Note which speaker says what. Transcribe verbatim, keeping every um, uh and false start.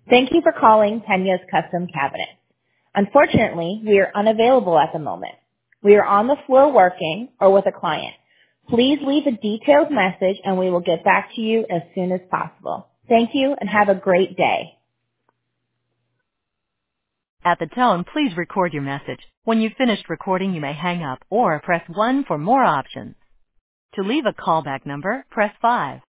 Speaker 1: Thank you for calling Penya's Custom Cabinets. Unfortunately, we are unavailable at the moment. We are on the floor working or with a client. Please leave a detailed message and we will get back to you as soon as possible. Thank you and have a great day.
Speaker 2: At the tone, please record your message. When you've finished recording, you may hang up or press one for more options. To leave a callback number, press five.